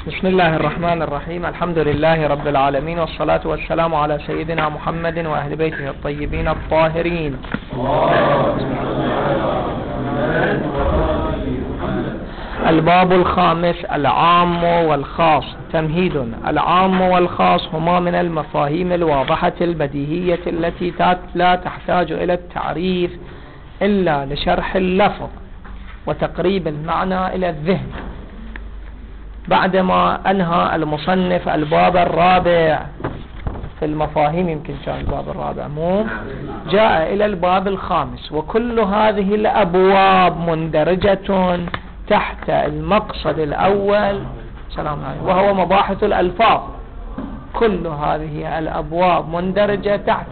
بسم الله الرحمن الرحيم. الحمد لله رب العالمين، والصلاة والسلام على سيدنا محمد وأهل بيته الطيبين الطاهرين. الباب الخامس: العام والخاص. تمهيد: العام والخاص هما من المفاهيم الواضحة البديهية التي لا تحتاج إلى التعريف إلا لشرح اللفظ وتقريب المعنى إلى الذهن. بعدما أنهى المصنف الباب الرابع في المفاهيم، يمكن كان الباب الرابع جاء إلى الباب الخامس، وكل هذه الأبواب مندرجة تحت المقصد الأول سلام عليكم، وهو مباحث الألفاظ. كل هذه الأبواب مندرجة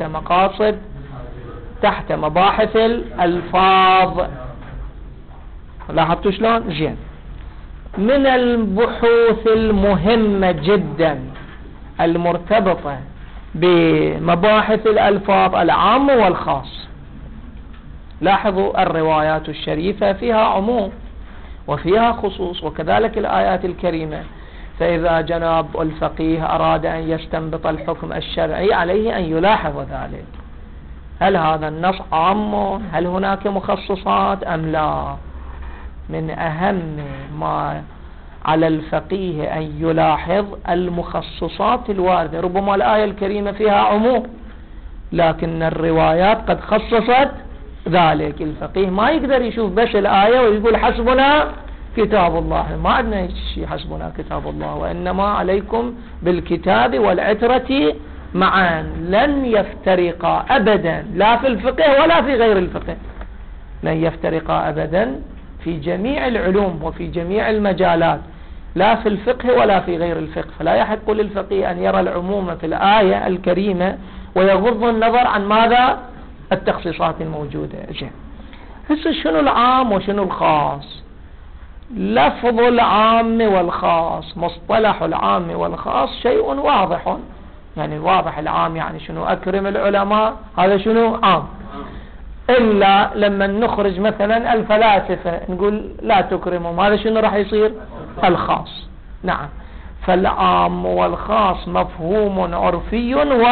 تحت مباحث الألفاظ. لاحظتوا شلون؟ زين. من البحوث المهمة جدا المرتبطة بمباحث الألفاظ العام والخاص. لاحظوا الروايات الشريفة فيها عموم وفيها خصوص، وكذلك الآيات الكريمة. فإذا جناب الفقيه أراد أن يستنبط الحكم الشرعي عليه أن يلاحظ ذلك. هل هذا النص عام؟ هل هناك مخصصات أم لا؟ من أهم ما على الفقيه أن يلاحظ المخصصات الواردة. ربما الآية الكريمة فيها عموم، لكن الروايات قد خصصت ذلك. الفقيه ما يقدر يشوف بس الآية ويقول حسبنا كتاب الله. ما عندنا شيء حسبنا كتاب الله، وإنما عليكم بالكتاب والعترة معا. لن يفترقا أبدا، لا في الفقه ولا في غير الفقه. لن يفترقا أبدا في جميع العلوم وفي جميع المجالات، لا في الفقه ولا في غير الفقه. فلا يحق للفقيه أن يرى العموم في الآية الكريمة ويغض النظر عن ماذا؟ التخصيصات الموجودة. هسه شنو العام وشنو الخاص؟ لفظ العام والخاص، مصطلح العام والخاص شيء واضح. يعني واضح العام يعني شنو؟ أكرم العلماء، هذا شنو؟ عام. إلا لما نخرج مثلا الفلاسفة نقول لا تكرمهم، هذا شنو راح يصير؟ الخاص. نعم. فالعام والخاص مفهوم عرفي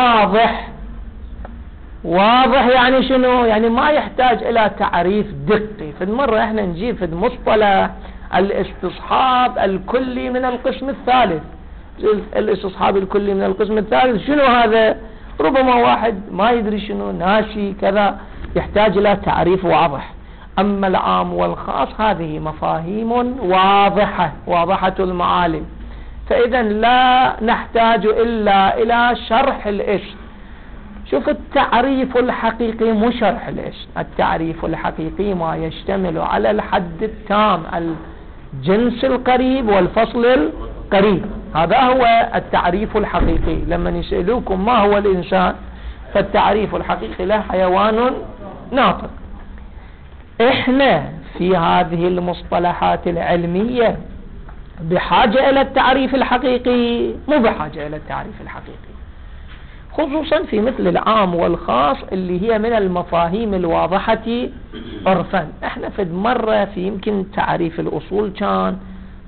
واضح. يعني شنو؟ يعني ما يحتاج إلى تعريف دقي. في المرة احنا نجيب في المصطلح الاستصحاب الكلي من القسم الثالث. الاستصحاب الكلي من القسم الثالث شنو هذا؟ ربما واحد ما يدري شنو، ناشي كذا، يحتاج إلى تعريف واضح. أما العام والخاص هذه مفاهيم واضحة المعالم، فإذا لا نحتاج إلا إلى شرح الاسم. شوف التعريف الحقيقي مو شرح الاسم. التعريف الحقيقي ما يشتمل على الحد التام، الجنس القريب والفصل القريب. هذا هو التعريف الحقيقي. لما يسألوكم ما هو الإنسان، فالتعريف الحقيقي له حيوان ناطق. احنا في هذه المصطلحات العلمية بحاجة إلى التعريف الحقيقي؟ مو بحاجة إلى التعريف الحقيقي، خصوصا في مثل العام والخاص اللي هي من المفاهيم الواضحة عرفا. احنا في مرة في يمكن تعريف الأصول كان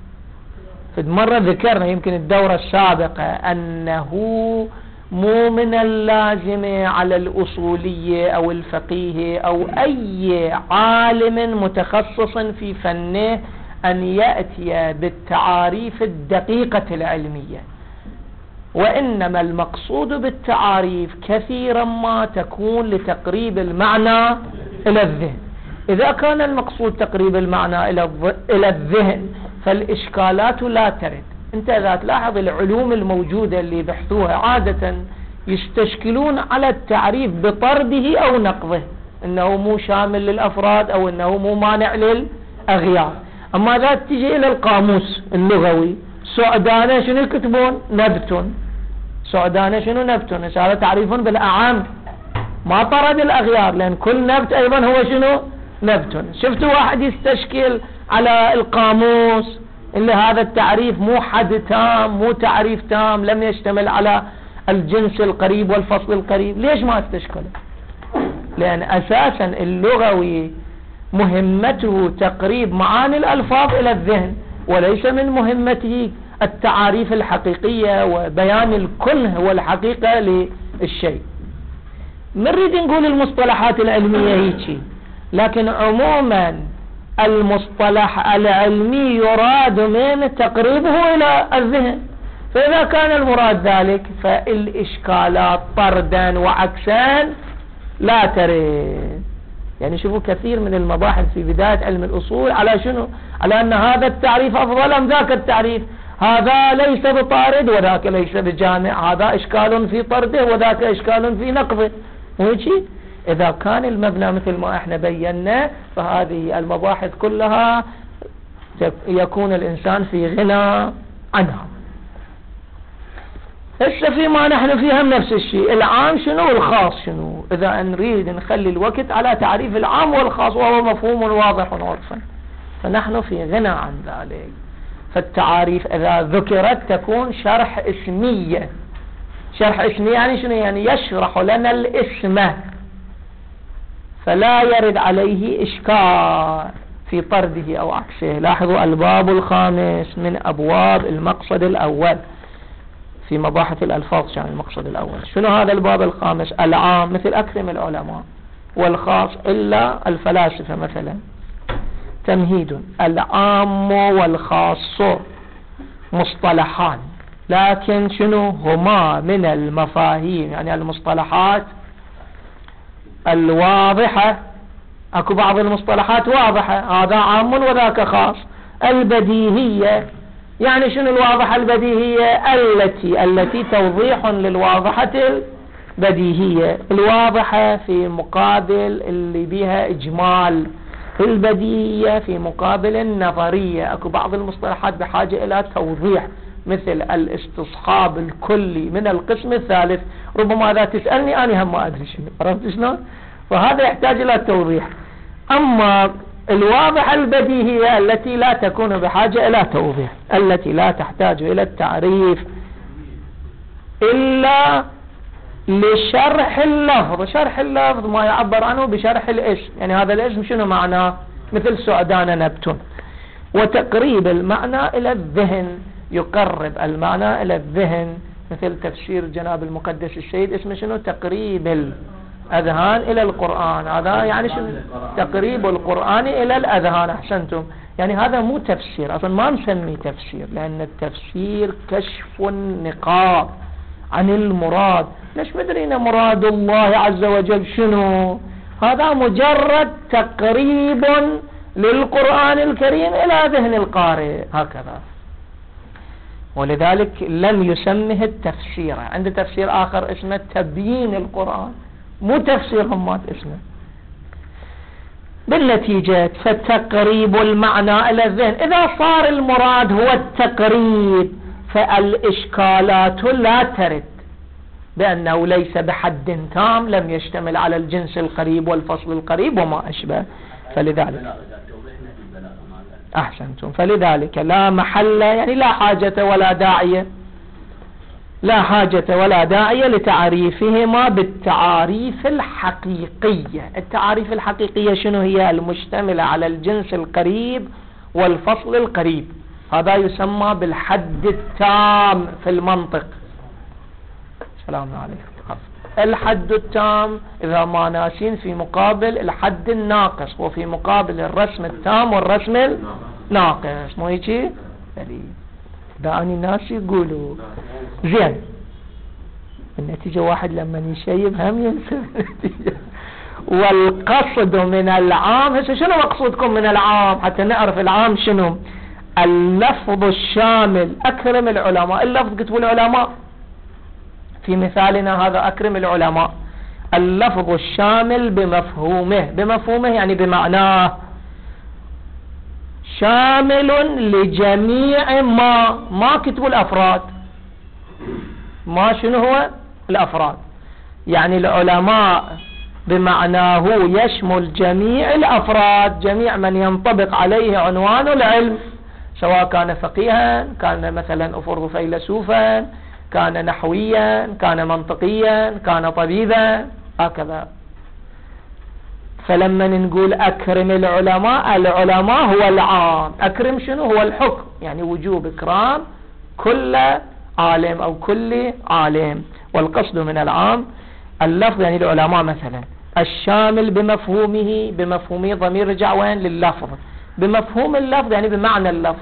في مرة ذكرنا يمكن الدورة السابقة أنه مو من اللازم على الأصولية أو الفقيه أو أي عالم متخصص في فنه أن يأتي بالتعاريف الدقيقة العلمية، وإنما المقصود بالتعاريف كثيرا ما تكون لتقريب المعنى إلى الذهن. إذا كان المقصود تقريب المعنى إلى الذهن فالإشكالات لا ترد. انت اذا تلاحظ العلوم الموجودة اللي بحثوها عادة يستشكلون على التعريف بطرده او نقضه، انه مو شامل للافراد او انه مو مانع للاغيار. اما اذا تجي الى القاموس اللغوي، سعدانة شنو يكتبون؟ نبت. سعدانة شنو؟ نبت. هذا تعريف بالاعام، ما طرد الاغيار، لان كل نبت ايضا هو شنو؟ نبت. شفتوا واحد يستشكل على القاموس إلا هذا التعريف مو حد تام، مو تعريف تام، لم يشتمل على الجنس القريب والفصل القريب. ليش ما استشكله؟ لأن أساسا اللغوي مهمته تقريب معاني الألفاظ إلى الذهن، وليس من مهمته التعاريف الحقيقية وبيان الكنه والحقيقة للشيء. نريد نقول المصطلحات العلمية هيك، لكن عموما المصطلح العلمي يراد من تقريبه إلى الذهن، فإذا كان المراد ذلك فالإشكالات طردا وعكسا لا ترد. يعني شوفوا كثير من المباحث في بداية علم الأصول على شنو؟ على أن هذا التعريف أفضل أم ذاك التعريف، هذا ليس بطارد وذاك ليس بجامع، هذا إشكال في طرده وذاك إشكال في نقضه، وهيك. إذا كان المبنى مثل ما احنا بينا فهذه المباحث كلها يكون الإنسان في غنى عنها. هسه فيما نحن فيها نفس الشيء، العام شنو والخاص شنو. إذا نريد نخلي الوقت على تعريف العام والخاص وهو مفهوم واضح وعرفا، فنحن في غنى عن ذلك. فالتعاريف إذا ذكرت تكون شرح اسمية. شرح اسمي يعني شنو؟ يعني يشرح لنا الاسم فلا يرد عليه إشكال في طرده أو عكسه. لاحظوا الباب الخامس من أبواب المقصد الأول في مباحث الألفاظ، يعني المقصد الأول. شنو هذا الباب الخامس؟ العام مثل أكرم العلماء، والخاص إلا الفلاسفة مثلا. تمهيد: العام والخاص مصطلحان، لكن شنو هما من المفاهيم، يعني المصطلحات الواضحة. اكو بعض المصطلحات واضحة، هذا عام وذاك خاص. البديهية يعني شنو الواضحة البديهية؟ التي توضيح للواضحة البديهية. الواضحة في مقابل اللي بها إجمال، البديهية في مقابل النظرية. اكو بعض المصطلحات بحاجة الى توضيح، مثل الاستصحاب الكلي من القسم الثالث، ربما اذا تسألني انا هم ما ادري شنو، عرفت شلون؟ فهذا يحتاج الى توضيح. اما الواضحة البديهية التي لا تكون بحاجة الى توضيح، التي لا تحتاج الى التعريف الا لشرح اللفظ. شرح اللفظ ما يعبر عنه بشرح الاسم، يعني هذا الاسم شنو معناه، مثل سعدان نبت. وتقريب المعنى الى الذهن، يقرب المعنى الى الذهن، مثل تفسير جناب المقدس السيد اسمه شنو؟ تقريب الأذهان إلى القرآن. هذا يعني شنو؟ تقريب القرآن إلى الأذهان. أحسنتم. يعني هذا مو تفسير، أصلا ما نسميه تفسير، لأن التفسير كشف النقاط عن المراد. ليش مدرينا مراد الله عز وجل شنو؟ هذا مجرد تقريب للقرآن الكريم إلى ذهن القارئ، هكذا. ولذلك لم يسمه التفسير. عند تفسير آخر اسمه تبيين القرآن، مو تفسير همات اسمه. بالنتيجة فتقريب المعنى إلى الذهن. إذا صار المراد هو التقريب فالإشكالات لا ترد، بأنه ليس بحد تام، لم يشتمل على الجنس القريب والفصل القريب وما أشبه. فلذلك أحسنتم، فلذلك لا محل، يعني لا حاجة ولا داعية لتعريفهما بالتعاريف الحقيقية. التعاريف الحقيقية شنو هي؟ المشتملة على الجنس القريب والفصل القريب. هذا يسمى بالحد التام في المنطق. السلام عليكم. الحد التام إذا ما ناسين في مقابل الحد الناقص، وفي مقابل الرسم التام والرسم الناقص، مو هيك؟ ده أنا الناس يقولوا زين، النتيجة واحد لما يشيب هم ينسى النتيجة. والقصد من العام، هسه شنو مقصودكم من العام حتى نعرف العام شنو؟ اللفظ الشامل. أكرم العلماء، اللفظ كتبوا العلماء في مثالنا هذا، أكرم العلماء. اللفظ الشامل بمفهومه يعني بمعناه، شامل لجميع ما كتبوا الأفراد. ما شنو هو؟ الأفراد. يعني العلماء بمعناه يشمل جميع الأفراد، جميع من ينطبق عليه عنوان العلم، سواء كان فقيها، كان مثلا أفرض فيلسوفا، كان نحويا، كان منطقيا، كان طبيبا، هكذا. فلما نقول أكرم العلماء، العلماء هو العام. أكرم شنو؟ هو الحكم، يعني وجوب إكرام كل عالم أو كل عالم. والقصد من العام اللفظ، يعني العلماء مثلا الشامل بمفهومه ضمير رجع وين؟ لللفظ. بمفهوم اللفظ يعني بمعنى اللفظ،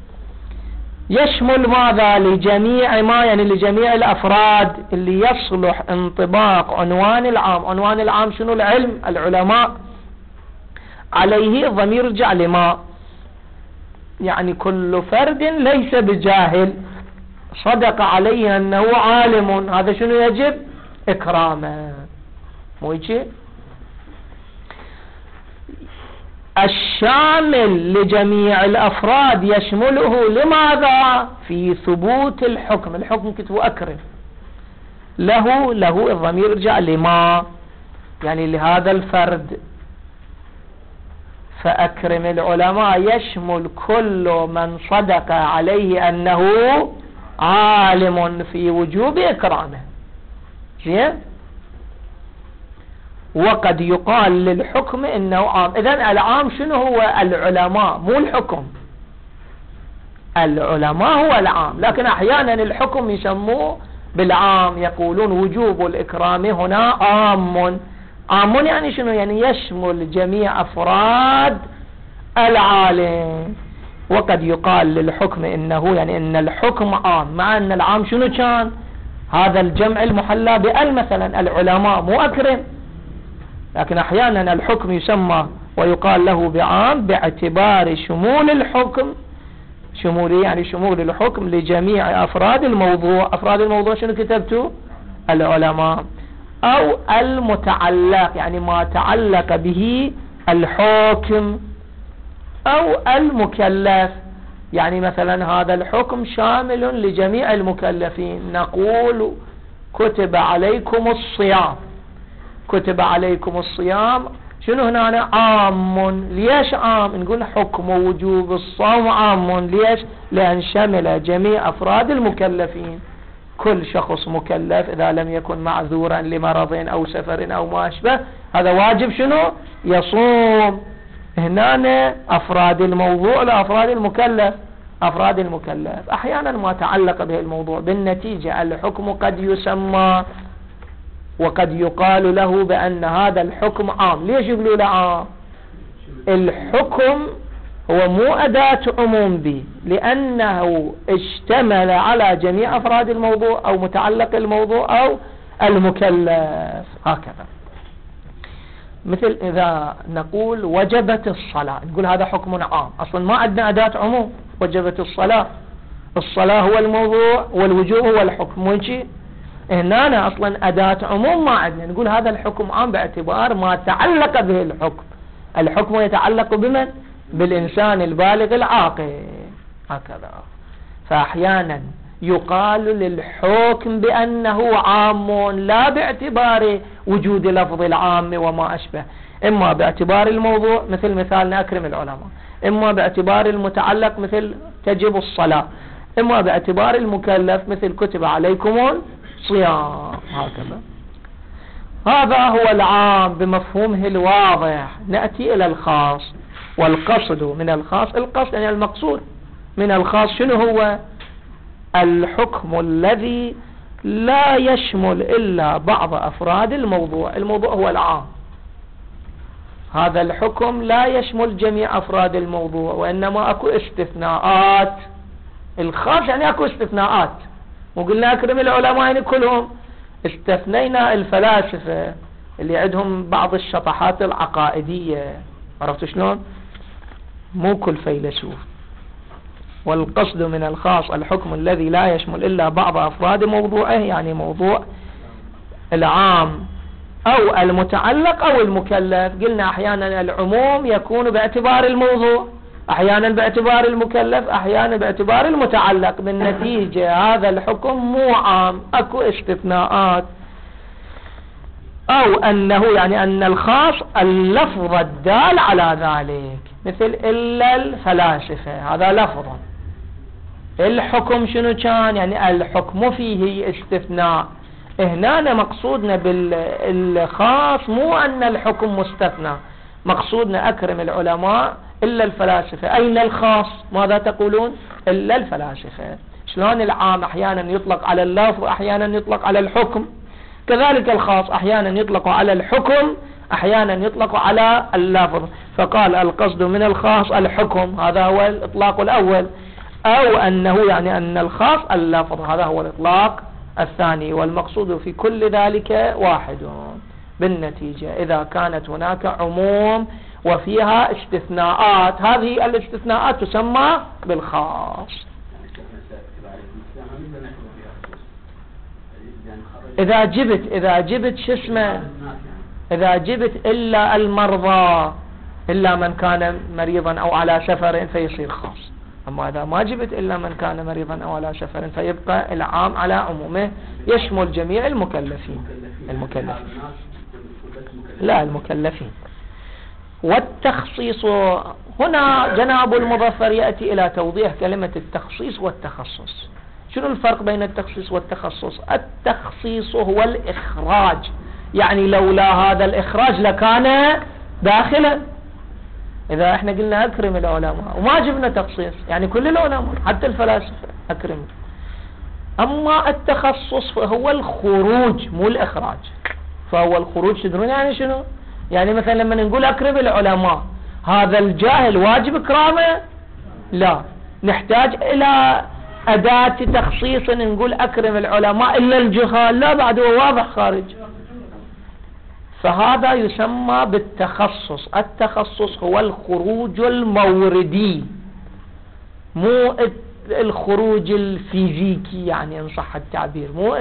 يشمل ماذا؟ لجميع ما، يعني لجميع الأفراد اللي يصلح انطباق عنوان العام. عنوان العام شنو؟ العلم، العلماء. عليه ضمير رجع لما، يعني كل فرد ليس بجاهل صدق عليه أنه عالم، هذا شنو يجب؟ إكرامه. مو يجي؟ الشامل لجميع الأفراد يشمله لماذا؟ في ثبوت الحكم. الحكم كتبوا أكرم، له الضمير يرجع لما، يعني لهذا الفرد. فأكرم العلماء يشمل كل من صدق عليه أنه عالم في وجوب إكرامه. زين؟ وقد يقال للحكم إنه عام. إذن العام شنو هو؟ العلماء، مو الحكم. العلماء هو العام، لكن أحيانا الحكم يسموه بالعام، يقولون وجوب الإكرام هنا عام. عام يعني شنو؟ يعني يشمل جميع أفراد العالم. وقد يقال للحكم إنه، يعني إن الحكم عام، مع أن العام شنو كان؟ هذا الجمع المحلى بأل مثلا، العلماء مو أكرم. لكن أحيانا الحكم يسمى ويقال له بعام باعتبار شمول الحكم، شمولي يعني شمول الحكم لجميع أفراد الموضوع. أفراد الموضوع شنو كتبتوا؟ العلماء. أو المتعلق، يعني ما تعلق به الحكم، أو المكلف، يعني مثلا هذا الحكم شامل لجميع المكلفين. نقول كتب عليكم الصيام، كتب عليكم الصيام شنو هنا؟ عام. ليش عام؟ نقول حكم وجوب الصوم عام. ليش؟ لأن شمل جميع أفراد المكلفين. كل شخص مكلف إذا لم يكن معذورا لمرض أو سفر أو ما أشبه، هذا واجب شنو؟ يصوم. هنا أفراد الموضوع لأفراد المكلف. أفراد المكلف أحيانا ما تعلق به الموضوع. بالنتيجة الحكم قد يسمى وقد يقال له بأن هذا الحكم عام. ليش يقولوا له عام؟ الحكم هو مو أداة عموم به، لأنه اشتمل على جميع أفراد الموضوع أو متعلق الموضوع أو المكلف. هكذا مثل إذا نقول وجبت الصلاة، نقول هذا حكم عام. أصلا ما عندنا أداة عموم. وجبت الصلاة، الصلاة هو الموضوع والوجوب هو الحكم. وينشي هنا أصلا أداة عموم ما عندنا، نقول هذا الحكم عام باعتبار ما تعلق به الحكم. الحكم يتعلق بمن؟ بالإنسان البالغ العاقل. هكذا. فأحيانا يقال للحكم بأنه عام لا باعتبار وجود لفظ العام وما أشبه، إما باعتبار الموضوع مثل مثالنا أكرم العلماء، إما باعتبار المتعلق مثل تجب الصلاة، إما باعتبار المكلف مثل كتب عليكم الصيام. هكذا. هذا هو العام بمفهومه الواضح. نأتي إلى الخاص. والقصد من الخاص، القصد يعني المقصود من الخاص شنو هو؟ الحكم الذي لا يشمل إلا بعض أفراد الموضوع. الموضوع هو العام، هذا الحكم لا يشمل جميع أفراد الموضوع، وإنما أكو استثناءات. الخاص يعني أكو استثناءات. وقلنا أكرم العلماء يعني كلهم. استثنينا الفلاسفة اللي عندهم بعض الشطحات العقائدية. عرفت شلون؟ مو كل فيلسوف. والقصد من الخاص الحكم الذي لا يشمل إلا بعض أفراد موضوعه، يعني موضوع العام أو المتعلق أو المكلف. قلنا أحيانا العموم يكون باعتبار الموضوع، أحيانا باعتبار المكلف، أحيانا باعتبار المتعلق. بالنتيجة هذا الحكم مو عام، أكو استثناءات. أو أنه يعني أن الخاص اللفظ الدال على ذلك، مثل إلا الفلاسفة، هذا لفظ. الحكم شنو كان؟ يعني الحكم فيه استثناء. هنا مقصودنا بالخاص مو أن الحكم مستثنى، مقصودنا أكرم العلماء إلا الفلاسفة. أين الخاص؟ ماذا تقولون؟ إلا الفلاسفة. شلون العام أحيانا يطلق على اللفظ أحيانا يطلق على الحكم، كذلك الخاص أحيانا يطلق على الحكم أحيانا يطلق على اللفظ. فقال القصد من الخاص الحكم، هذا هو الإطلاق الأول، أو أنه يعني أن الخاص اللفظ، هذا هو الإطلاق الثاني. والمقصود في كل ذلك واحد. بالنتيجة إذا كانت هناك عموم وفيها استثناءات، هذه الاستثناءات تسمى بالخاص. إذا جبت شو اسمه، إذا جبت إلا المرضى، إلا من كان مريضا أو على سفر فيصير خاص. أما إذا ما جبت إلا من كان مريضا أو على سفر فيبقى العام على عمومه، يشمل جميع المكلفين. لا، المكلفين. والتخصيص هنا جناب المظفر يأتي إلى توضيح كلمة التخصيص والتخصص. شنو الفرق بين التخصيص والتخصص؟ التخصيص هو الإخراج، يعني لولا هذا الإخراج لكان داخلا. إذا احنا قلنا أكرم العلماء وما جبنا تخصيص، يعني كل العلماء حتى الفلاسفة أكرم. أما التخصص فهو الخروج مو الإخراج. فهو الخروج، تدرون يعني شنو؟ يعني مثلا لما نقول أكرم العلماء، هذا الجاهل واجب إكرامه؟ لا، نحتاج إلى أداة تخصيص نقول أكرم العلماء إلا الجهال، لا، بعد هو واضح خارج. فهذا يسمى بالتخصص. التخصص هو الخروج الموردي، مو الخروج الفيزيكي، يعني إن صح التعبير، مو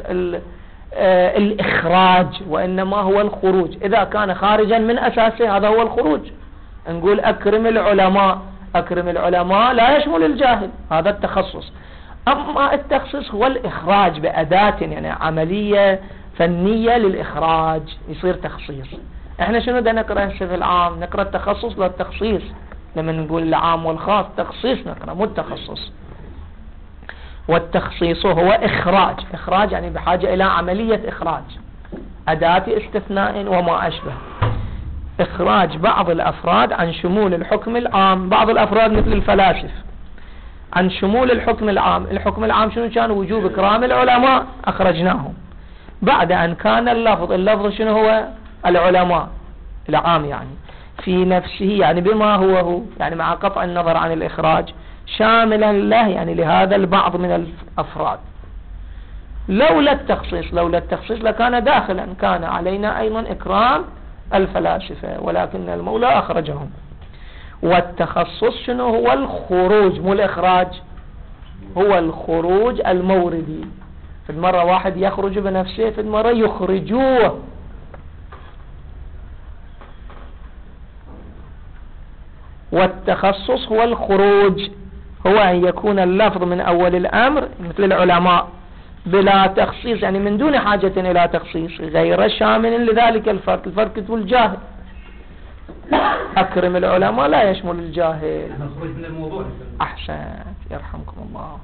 الإخراج، وإنما هو الخروج. إذا كان خارجا من أساسه هذا هو الخروج. نقول أكرم العلماء، أكرم العلماء لا يشمل الجاهل، هذا التخصص. أما التخصيص هو الإخراج بأداة، يعني عملية فنية للإخراج، يصير تخصيص. احنا شنو بدنا نقرأ في العام؟ نقرأ التخصص لا التخصيص. لما نقول العام والخاص تخصيص نقرأ، مو التخصص. والتخصيص هو إخراج. إخراج يعني بحاجة إلى عملية إخراج، أداة استثناء وما أشبه. إخراج بعض الأفراد عن شمول الحكم العام. بعض الأفراد مثل الفلاسفة عن شمول الحكم العام. الحكم العام شنو كان؟ وجوب إكرام العلماء، أخرجناهم. بعد أن كان اللفظ شنو هو؟ العلماء، العام يعني في نفسه، يعني بما هو يعني مع قطع النظر عن الإخراج، شاملا له يعني لهذا البعض من الأفراد. لولا التخصيص لكان داخلا، كان علينا أيضا إكرام الفلاسفة، ولكن المولى أخرجهم. والتخصص شنو هو؟ الخروج مو الإخراج، هو الخروج الموردي. في المرة واحد يخرج بنفسه، في المرة يخرجوه. والتخصص هو الخروج، هو أن يكون اللفظ من أول الأمر مثل العلماء بلا تخصيص، يعني من دون حاجة إلى تخصيص، غير شامل لذلك الفرق. الفرق تقول الجاهل، أكرم العلماء لا يشمل الجاهل. أحسن، يرحمكم الله.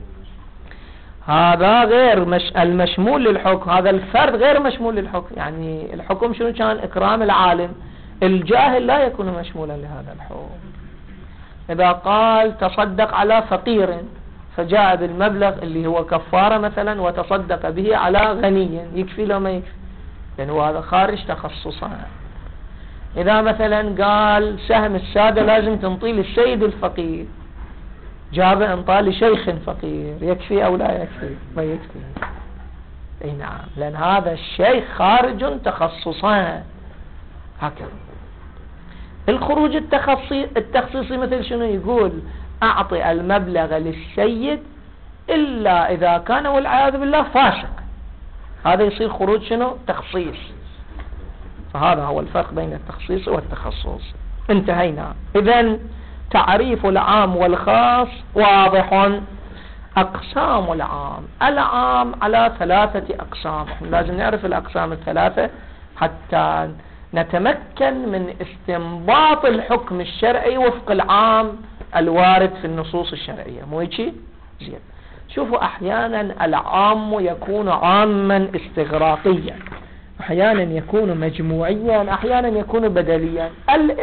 هذا غير المشمول للحكم، هذا الفرد غير مشمول للحكم. يعني الحكم شنو كان؟ إكرام العالم، الجاهل لا يكون مشمولا لهذا الحكم. إذا قال تصدق على فقير فجاء بالمبلغ اللي هو كفارة مثلا وتصدق به على غني، يكفي لو ما يكفي؟ لأنه هذا خارج تخصصا. إذا مثلا قال سهم السادة لازم تنطي للسيد الفقير، جاب انطى لشيخ فقير، يكفي أو لا يكفي؟ ما يكفي. اي نعم، لأن هذا الشيخ خارج تخصصا. هكذا الخروج التخصيصي مثل شنو؟ يقول أعطي المبلغ للسيد إلا إذا كان والعياذ بالله فاسق، هذا يصير خروج شنو؟ تخصيص. فهذا هو الفرق بين التخصيص والتخصص. انتهينا. إذن تعريف العام والخاص واضح. أقسام العام على 3 أقسام. لازم نعرف الأقسام الثلاثة حتى نتمكن من استنباط الحكم الشرعي وفق العام الوارد في النصوص الشرعية. مو هيك؟ زين. شوفوا، أحيانا العام يكون عاما استغراقيا، أحيانا يكون مجموعيا، أحيانا يكون بدليا.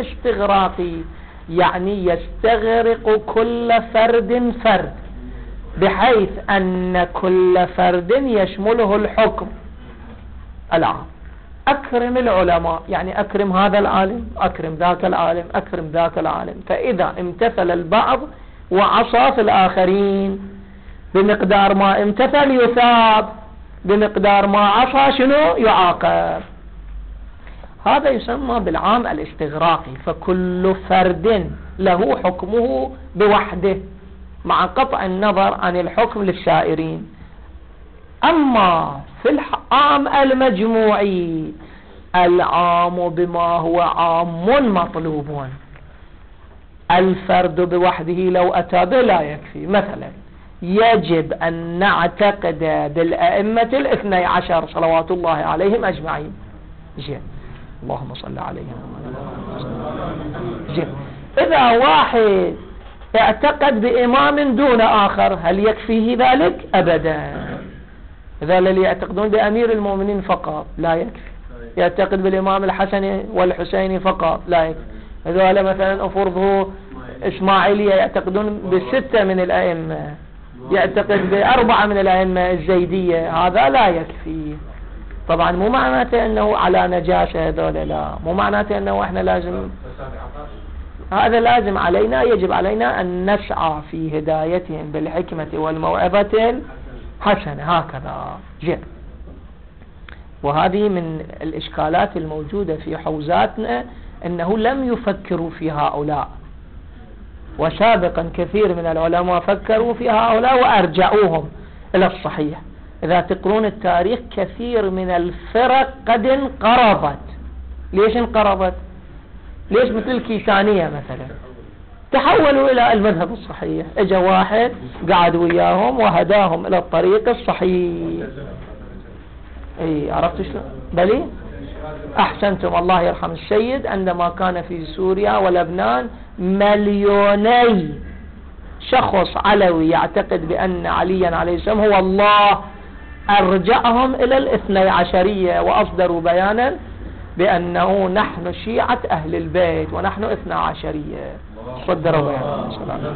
الاستغراقي يعني يستغرق كل فرد فرد، بحيث أن كل فرد يشمله الحكم العام. أكرم العلماء يعني أكرم هذا العالم، أكرم ذاك العالم، أكرم ذاك العالم. فإذا امتثل البعض وعصى في الآخرين، بمقدار ما امتثل يثاب، بمقدار ما عصى شنو يعاقب. هذا يسمى بالعام الاستغراقي. فكل فرد له حكمه بوحده مع قطع النظر عن الحكم للسائرين. أما في العام المجموعي، العام بما هو عام مطلوب. الفرد بوحده لو أتى به لا يكفي. مثلا يجب أن نعتقد بالأئمة 12 صلوات الله عليهم أجمعين. اللهم صل عليهم. إذا واحد اعتقد بإمام دون آخر هل يكفيه ذلك؟ أبدا. إذا الذي يعتقدون بأمير المؤمنين فقط لا يكفي، يعتقد بالإمام الحسن والحسين فقط لا يكفي. إذا مثلا أفرضه إسماعيلية يعتقدون ب6 من الأئمة، يعتقد ب4 من الأئمة الزيدية، هذا لا يكفي. طبعا مو معناته أنه على نجاسة هذول، لا، مو معناته أنه إحنا لازم، هذا لازم علينا، يجب علينا أن نسعى في هدايتهم بالحكمة والموعظة الحسنة هكذا. وهذه من الإشكالات الموجودة في حوزاتنا، أنه لم يفكروا في هؤلاء، وسابقا كثير من العلماء فكروا في هؤلاء وأرجعوهم إلى الصحيح. إذا تقرون التاريخ كثير من الفرق قد انقرضت. ليش انقرضت؟ ليش؟ مثل الكيسانية مثلا تحولوا إلى المذهب الصحيح، اجا واحد قعد وياهم وهداهم إلى الطريق الصحيح. عرفتوا شلون؟ بلي أحسنتم، الله يرحم السيد، عندما كان في سوريا ولبنان 2,000,000 شخص علوي يعتقد بأن عليا عليه السلام هو الله، أرجعهم إلى ال12، وأصدروا بيانا بأنه نحن شيعة أهل البيت ونحن 12. صدروا بيانا.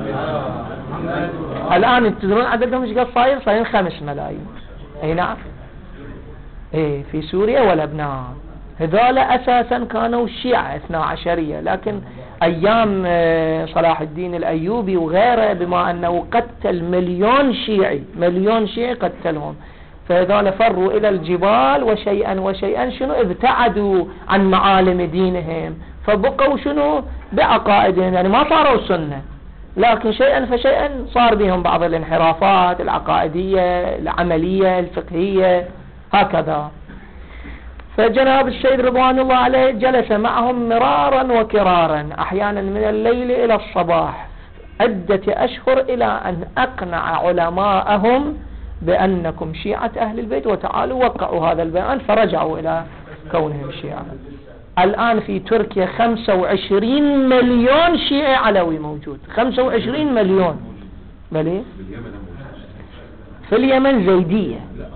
الآن تدرون عددهم ايش قد صاير؟ صاير 5 ملايين. أي نعم، في سوريا ولبنان. هذول أساسا كانوا شيعة 12، لكن أيام صلاح الدين الأيوبي وغيره، بما أنه قتل 1,000,000 شيعي، 1,000,000 شيعي قتلهم، فهذول فروا إلى الجبال، وشيئا وشيئا شنو ابتعدوا عن معالم دينهم، فبقوا شنو بعقائدهم، يعني ما صاروا سنة، لكن شيئا فشيئا صار بهم بعض الانحرافات العقائدية العملية الفقهية هكذا. فجناب السيد رضوان الله عليه جلس معهم مرارا وكرارا، أحيانا من الليل إلى الصباح، عدة أشهر، إلى أن أقنع علماءهم بأنكم شيعة أهل البيت، وتعالوا وقعوا هذا البيان، فرجعوا إلى كونهم شيعة. الآن في تركيا 25 مليون شيعي علوي موجود، 25 مليون. بلي في اليمن زيدية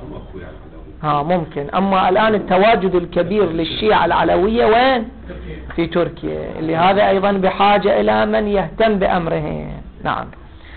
ممكن. أما الآن التواجد الكبير للشيعة العلوية وين؟ في تركيا، اللي هذا أيضا بحاجة إلى من يهتم بأمرهم. نعم.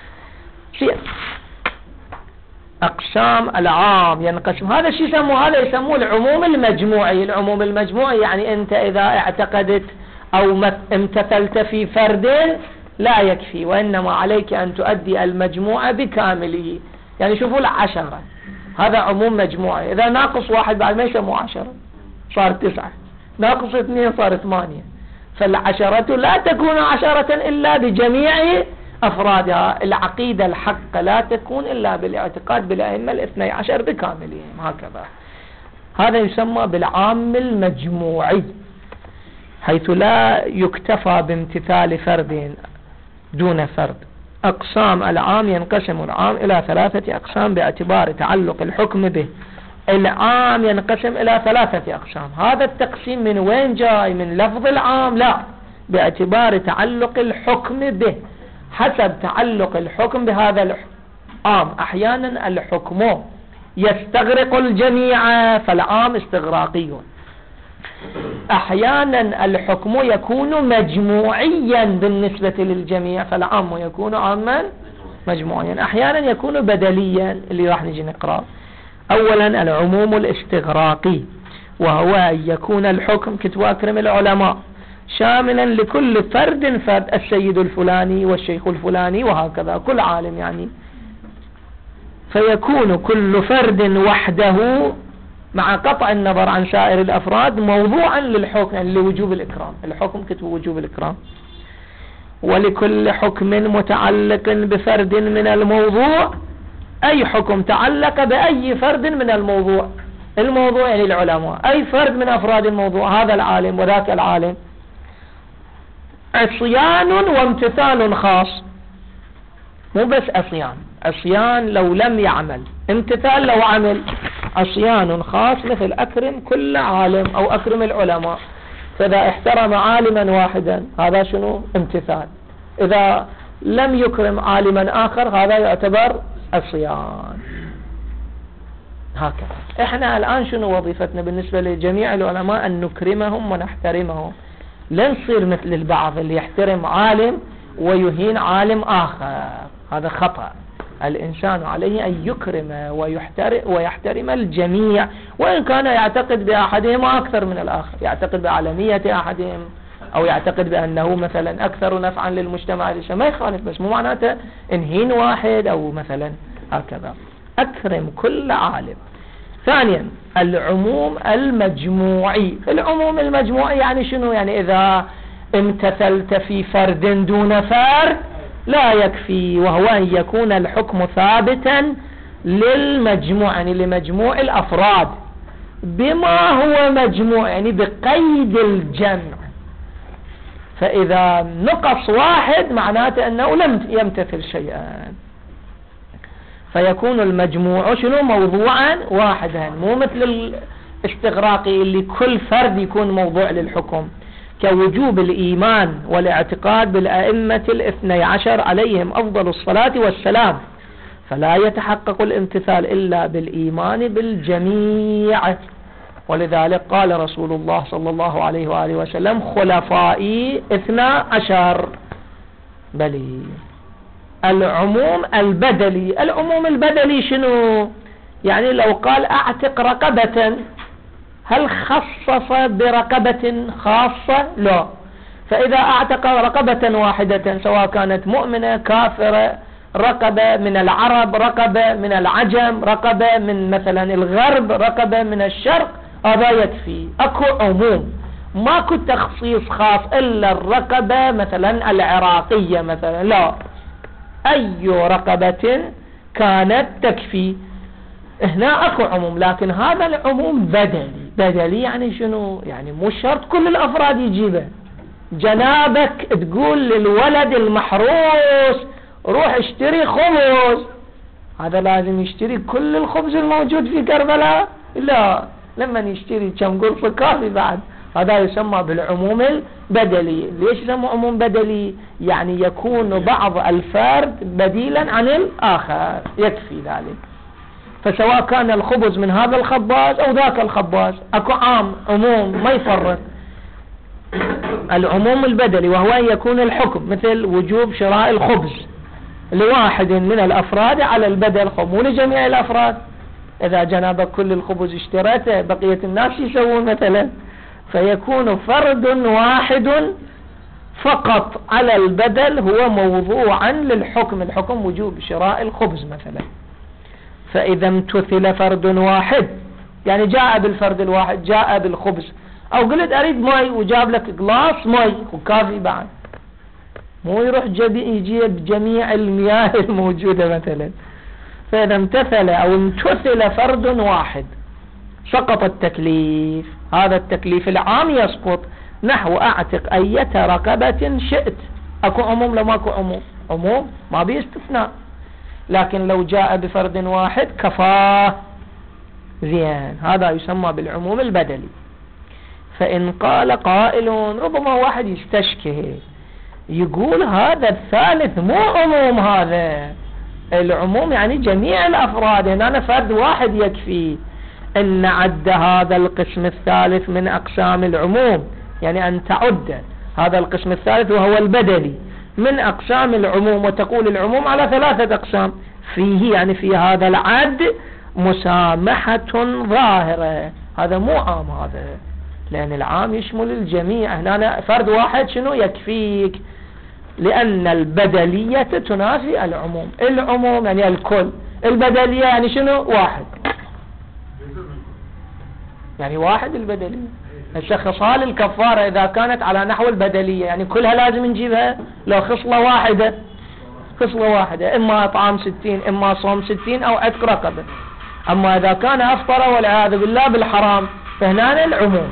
أقسام العام ينقسم، هذا الشيء يسموه، هذا يسموه العموم المجموعي. العموم المجموعي يعني أنت إذا اعتقدت أو امتثلت في فرد لا يكفي، وإنما عليك أن تؤدي المجموعة بكامله. يعني شوفوا 10، هذا عموم مجموعي. إذا ناقص 1 بعد ما يسموه 10، صار 9، ناقص 2 صار 8. فالعشرة لا تكون 10 إلا بجميع أفرادها. العقيدة الحق لا تكون إلا بالاعتقاد بالأئمة 12 بكاملهم هكذا. هذا يسمى بالعام المجموعي، حيث لا يكتفى بامتثال فرد دون فرد. أقسام العام ينقسم العام إلى 3 أقسام باعتبار تعلق الحكم به. العام ينقسم إلى 3 أقسام. هذا التقسيم من وين جاي؟ من لفظ العام؟ لا، باعتبار تعلق الحكم به، حسب تعلق الحكم بهذا العام. أحيانا الحكم يستغرق الجميع فالعام استغراقي، أحيانا الحكم يكون مجموعيا بالنسبة للجميع فالعام يكون عاما مجموعيا. أحيانا يكون بدليا اللي راح نجي نقرأ. أولا العموم الاستغراقي، وهو أن يكون الحكم كتب أكرم العلماء شاملا لكل فرد فرد، السيد الفلاني والشيخ الفلاني وهكذا كل عالم يعني، فيكون كل فرد وحده مع قطع النظر عن سائر الأفراد موضوعا للحكم، يعني لوجوب الإكرام. الحكم كتب وجوب الإكرام. ولكل حكم متعلق بفرد من الموضوع، أي حكم تعلق بأي فرد من الموضوع، الموضوع يعني العلماء، أي فرد من أفراد الموضوع، هذا العالم وذاك العالم، عصيان وامتثال خاص. مو بس عصيان لو لم يعمل، امتثال لو عمل. عصيان خاص مثل أكرم كل عالم أو أكرم العلماء، فإذا احترم عالما واحدا هذا شنو؟ امتثال. إذا لم يكرم عالما آخر هذا يعتبر عصيان. هكذا. احنا الآن شنو وظيفتنا بالنسبة لجميع العلماء؟ أن نكرمهم ونحترمهم، لا نصير مثل البعض اللي يحترم عالم ويهين عالم آخر، هذا خطأ. الإنسان عليه أن يكرم ويحترم الجميع، وإن كان يعتقد بأحدهم أكثر من الآخر، يعتقد بعالمية أحدهم أو يعتقد بأنه مثلا أكثر نفعا للمجتمع، ما يخالف، بس مو معناته انهين واحد أو مثلا هكذا. أكرم كل عالم. ثانيا العموم المجموعي. العموم المجموعي يعني شنو؟ يعني إذا امتثلت في فرد دون فرد لا يكفي، وهو أن يكون الحكم ثابتا للمجموع، يعني لمجموع الأفراد، بما هو مجموع يعني بقيد الجمع. فإذا نقص واحد معناته أنه لم يمتثل شيئا، فيكون المجموع شنو؟ موضوعا واحدا، مو مثل الاستغراقي اللي كل فرد يكون موضوع للحكم، كوجوب الإيمان والاعتقاد بالأئمة 12 عليهم أفضل الصلاة والسلام، فلا يتحقق الامتثال إلا بالإيمان بالجميع. ولذلك قال رسول الله صلى الله عليه وآله وسلم خلفائي 12. بلي. العموم البدلي. العموم البدلي شنو؟ يعني لو قال أعتق رقبة، هل خصص برقبة خاصة؟ لا. فإذا أعتق رقبة واحدة سواء كانت مؤمنة كافرة، رقبة من العرب، رقبة من العجم، رقبة من مثلا الغرب، رقبة من الشرق، هذا يكفي. أكو عموم، ماكو تخصيص خاص إلا الرقبة مثلا العراقية مثلا، لا، أي رقبة كانت تكفي. هنا أكو عموم، لكن هذا العموم بدلي. بدلي يعني شنو؟ يعني مو شرط كل الأفراد يجيبه. جنابك تقول للولد المحروس روح اشتري خبز، هذا لازم يشتري كل الخبز الموجود في كربلاء؟ لا، لما يشتري كم قرص كافي بعد. هذا يسمى بالعموم البدلي. ليش يسمى عموم بدلي؟ يعني يكون بعض الفرد بديلا عن الآخر، يكفي ذلك. فسواء كان الخبز من هذا الخباز أو ذاك الخباز، أكو عام عموم ما يفرق. العموم البدلي وهو أن يكون الحكم مثل وجوب شراء الخبز لواحد من الأفراد على البدل، مو لجميع الأفراد. إذا جنابك كل الخبز اشتريته بقية الناس يسوون مثلا، فيكون فرد واحد فقط على البدل هو موضوعا للحكم. الحكم وجوب شراء الخبز مثلا. فإذا امتثل فرد واحد، يعني جاء بالفرد الواحد، جاء بالخبز، أو قلت أريد ماء وجاب لك قلاص ماء وكافي بعد، مو يروح يجيب جميع المياه الموجودة مثلا. فإذا امتثل أو امتثل فرد واحد سقط التكليف. هذا التكليف العام يسقط، نحو أعتق أية رقبة شئت. أكو عموم لو ماكو عموم؟ عموم ما بيستثناء، لكن لو جاء بفرد واحد كفاه. زين، هذا يسمى بالعموم البدلي. فإن قال قائل، ربما واحد يستشكي يقول هذا الثالث مو عموم، هذا العموم يعني جميع الأفراد، هنا فرد واحد يكفي. إن عد هذا القسم الثالث من أقسام العموم، يعني أن تعد هذا القسم الثالث وهو البدلي من أقسام العموم، وتقول العموم على 3 أقسام. فيه يعني في هذا العد مسامحة ظاهرة، هذا مو عام، هذا لأن العام يشمل الجميع. هنا فرد واحد شنو يكفيك، لأن البدلية تنافي العموم. العموم يعني الكل، البدلية يعني شنو؟ واحد، يعني واحد البدلية. خصال الكفارة إذا كانت على نحو البدلية يعني كلها لازم نجيبها، لو خصلة واحدة، خصلة واحدة إما إطعام 60 إما صوم 60 أو عتق رقبة. أما إذا كان أفطر والعياذ بالله بالحرام فهنا العموم.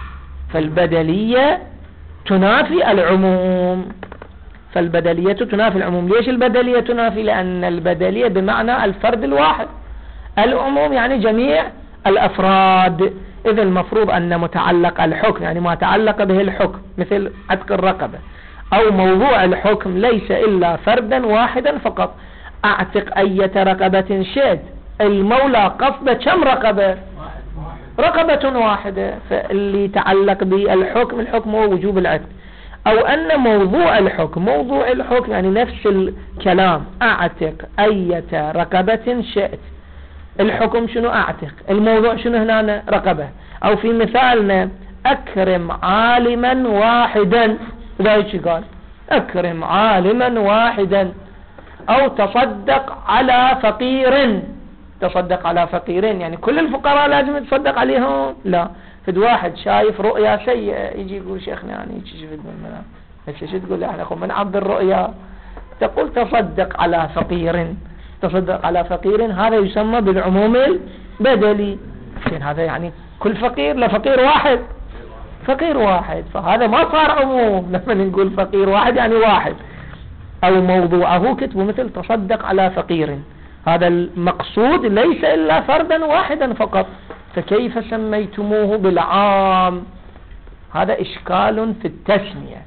فالبدلية تنافي العموم، فالبدلية تنافي العموم. ليش البدلية تنافي؟ لأن البدلية بمعنى الفرد الواحد، العموم يعني جميع الأفراد. إذا المفروض أن متعلق الحكم يعني ما تعلق به الحكم مثل عتق الرقبة أو موضوع الحكم ليس إلا فردا واحدا فقط. أعتق أية رقبة شئت، المولى قصد كم رقبة؟ رقبة واحدة. فاللي يتعلق بالحكم الحكم هو وجوب العتق. أو أن موضوع الحكم، موضوع الحكم يعني نفس الكلام، أعتق أية رقبة شئت، الحكم شنو؟ أعتق، الموضوع شنو هنا؟ رقبة. أو في مثالنا أكرم عالما واحدا، ذلك قال أكرم عالما واحدا. أو تصدق على فقير، تصدق على فقيرين يعني كل الفقراء لازم تصدق عليهم؟ لا. فد واحد شايف رؤيا سيئة يجي يقول شيخنا يعني يجي في المنام، بس شو تقول احنا من عبد الرؤيا؟ تقول تصدق على فقير، تصدق على فقير، هذا يسمى بالعموم البدلي. هذا يعني كل فقير، لا فقير واحد، فقير واحد، فهذا ما صار عموم لما نقول فقير واحد يعني واحد. أو موضوعه كتب مثل تصدق على فقير، هذا المقصود ليس إلا فردا واحدا فقط، فكيف سميتموه بالعام؟ هذا إشكال في التسمية.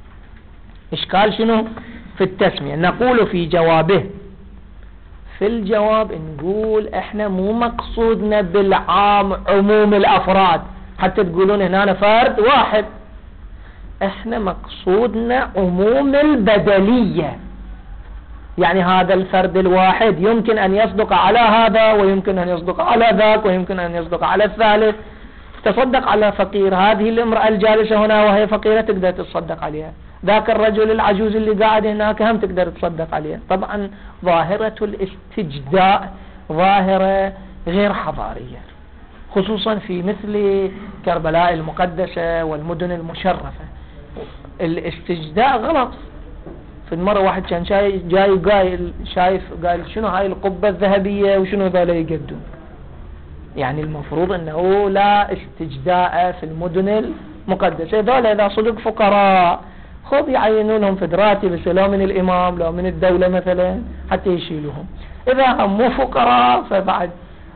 إشكال شنو؟ في التسمية. نقول في جوابه، في الجواب نقول احنا مو مقصودنا بالعام عموم الأفراد حتى تقولون هنا فرد واحد، احنا مقصودنا عموم البدلية. يعني هذا الفرد الواحد يمكن أن يصدق على هذا ويمكن أن يصدق على ذاك ويمكن أن يصدق على الثالث. تصدق على فقير، هذه الامرأة الجالسة هنا وهي فقيرة تقدر تصدق عليها، ذاك الرجل العجوز اللي قاعد هناك هم تقدر تصدق عليها. طبعا ظاهرة الاستجداء ظاهرة غير حضارية، خصوصا في مثل كربلاء المقدسة والمدن المشرفة. الاستجداء غلط. في المرة واحد كان جاي قايل شايف قال شنو هاي القبة الذهبية وشنو ذولا يقدون. يعني المفروض انه لا استجداء في المدن المقدسة. ذولا اذا صدق فقراء خذ يعينونهم في دراتب، بس لو من الامام لو من الدولة مثلا حتى يشيلوهم. اذا هم مو فقراء فبعد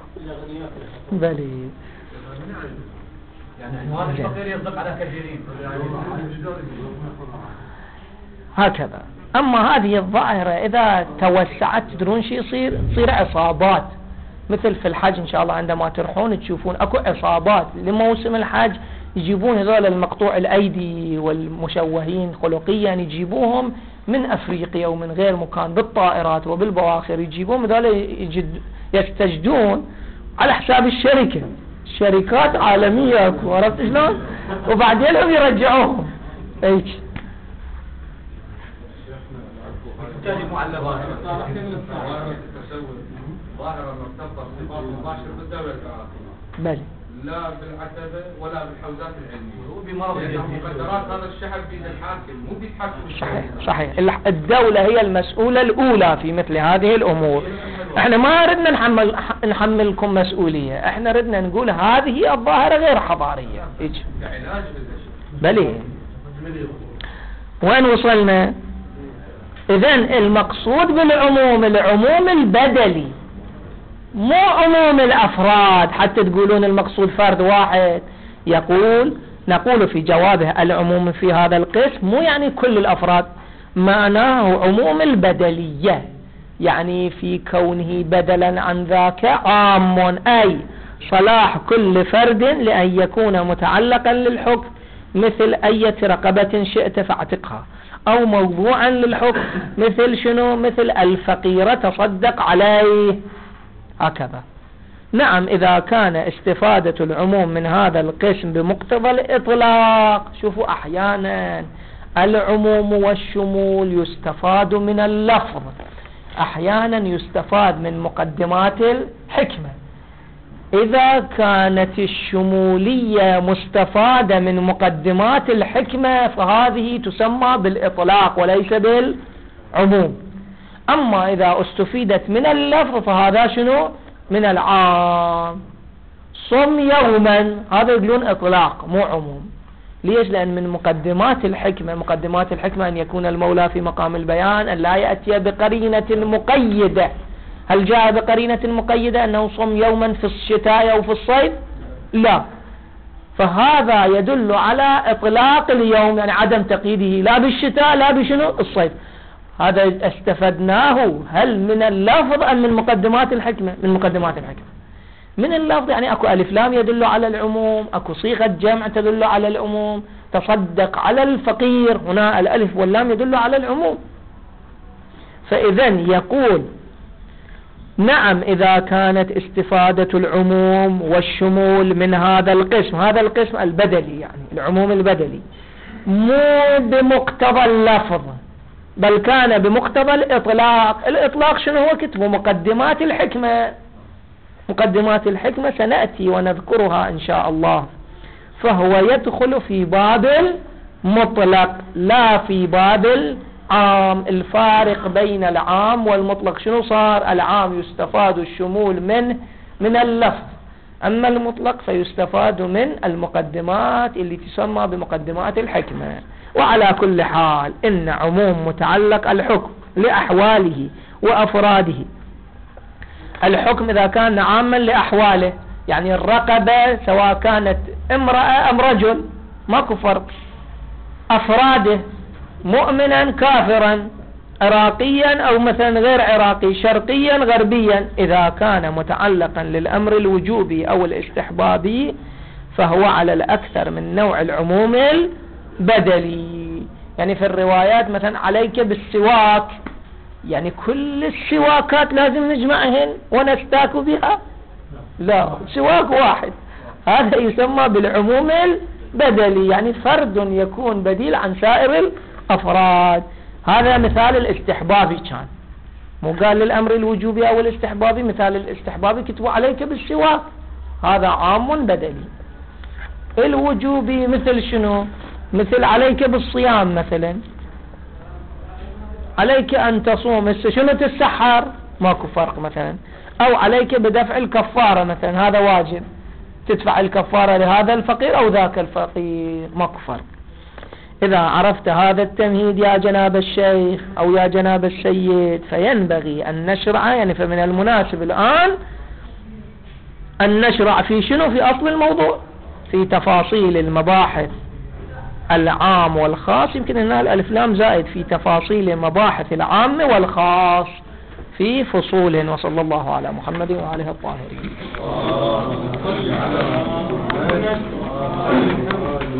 بلي يعني هذا الفقير يصدق على كثيرين هكذا. أما هذه الظاهرة إذا توسعت تدرون شيء تصير عصابات، مثل في الحج إن شاء الله عندما تروحون تشوفون أكو عصابات لموسم الحج، يجيبون هذول المقطوع الأيدي والمشوهين خلقيا، يجيبوهم من أفريقيا ومن غير مكان بالطائرات وبالبواخر، يجيبون هذول يستجدون على حساب الشركة، شركات عالمية أكو، عرفت شلون؟ وبعدين هم يرجعوهم هيك. معلبات ظاهرة مرتبطة بصفات مباشرة بالدولة العراقية، بلى لا بالعتبة ولا بالحوزات العلمية، بمرض مقدرات هذا الشحن بيد الحاكم مو بيتحكم. صحيح صحيح. الدولة هي المسؤولة الأولى في مثل هذه الأمور. احنا ما ردنا نحملكم مسؤولية، احنا ردنا نقول هذه الظاهرة غير حضارية. بلى وين وصلنا؟ إذن المقصود بالعموم العموم البدلي مو عموم الأفراد حتى تقولون المقصود فرد واحد. نقول في جوابه العموم في هذا القسم مو يعني كل الأفراد، معناه عموم البدلية، يعني في كونه بدلا عن ذاك عام، أي صلاح كل فرد لأن يكون متعلقا للحكم، مثل أية رقبة شئت فاعتقها، أو موضوعا للحكم، مثل شنو؟ مثل الفقيرة تصدق عليه، هكذا. نعم إذا كان استفادة العموم من هذا القسم بمقتضى الإطلاق. شوفوا أحيانا العموم والشمول يستفاد من اللفظ، أحيانا يستفاد من مقدمات الحكمة. إذا كانت الشمولية مستفادة من مقدمات الحكمة فهذه تسمى بالإطلاق وليس بالعموم. أما إذا استفيدت من اللفظ فهذا شنو؟ من العام. صم يوما، هذا يقولون إطلاق مو عموم. ليش؟ لأن من مقدمات الحكمة، مقدمات الحكمة أن يكون المولى في مقام البيان، أن لا يأتي بقرينة مقيدة. هل جاء بقرينة مقيدة أنه صم يوما في الشتاء أو في الصيف؟ لا. فهذا يدل على إطلاق اليوم، يعني عدم تقييده لا بالشتاء لا بشنو الصيف. هذا استفدناه هل من اللفظ أم من مقدمات الحكمة؟ من مقدمات الحكمة. من اللفظ يعني أكو ألف لام يدل على العموم، أكو صيغة جمع تدل على العموم. تصدق على الفقير، هنا الألف واللام يدل على العموم. فإذن يقول نعم إذا كانت استفادة العموم والشمول من هذا القسم، هذا القسم البدلي يعني العموم البدلي، مو بمقتضى اللفظ بل كان بمقتضى الإطلاق. الإطلاق شنو هو؟ كتب مقدمات الحكمة. مقدمات الحكمة سنأتي ونذكرها إن شاء الله. فهو يدخل في باب المطلق لا في باب العام. الفارق بين العام والمطلق شنو صار؟ العام يستفاد الشمول من اللفظ، أما المطلق فيستفاد من المقدمات اللي تسمى بمقدمات الحكمة. وعلى كل حال إن عموم متعلق الحكم لأحواله وأفراده. الحكم إذا كان عاما لأحواله، يعني الرقبة سواء كانت امرأة أم رجل ماكو فرق. أفراده مؤمنا كافرا، عراقيا أو مثلا غير عراقي، شرقيا غربيا، إذا كان متعلقا للأمر الوجوبي أو الاستحبابي فهو على الأكثر من نوع العموم البدلي. يعني في الروايات مثلا عليك بالسواك، يعني كل السواكات لازم نجمعهن ونستاك بها؟ لا، سواك واحد. هذا يسمى بالعموم البدلي، يعني فرد يكون بديل عن سائر الأفراد. هذا مثال الاستحبابي، كان مو قال للأمر الوجوبي أو الاستحبابي. مثال الاستحبابي كتبوا عليك بالسواك، هذا عام بدلي. الوجوبي مثل شنو؟ مثل عليك بالصيام مثلا، عليك أن تصوم شنو تتسحر، ماكو فرق مثلا. أو عليك بدفع الكفارة مثلا، هذا واجب، تدفع الكفارة لهذا الفقير أو ذاك الفقير، ماكو فرق. إذا عرفت هذا التمهيد يا جناب الشيخ أو يا جناب السيد فينبغي أن نشرع، يعني فمن المناسب الآن أن نشرع في شنو؟ في أصل الموضوع، في تفاصيل المباحث العام والخاص. يمكن هنا الألف لام زائد، في تفاصيل مباحث العام والخاص في فصول. وصلى الله على محمد وعليه الطاهرين.